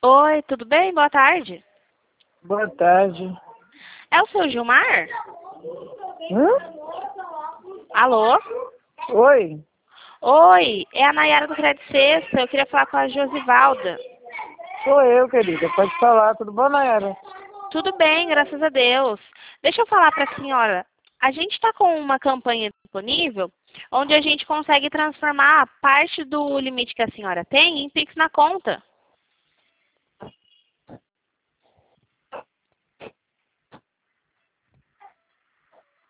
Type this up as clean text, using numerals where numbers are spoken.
Oi, tudo bem? Boa tarde. Boa tarde. É o seu Gilmar? Hã? Alô? Oi, Oi, é a Nayara do Crédito Sexta. Eu queria falar com a Josivalda. sou eu, querida. Pode falar. Tudo bom, Nayara? Tudo bem, graças a Deus. Deixa eu falar para a senhora. A gente está com uma campanha disponível onde a gente consegue transformar parte do limite que a senhora tem em Pix na conta.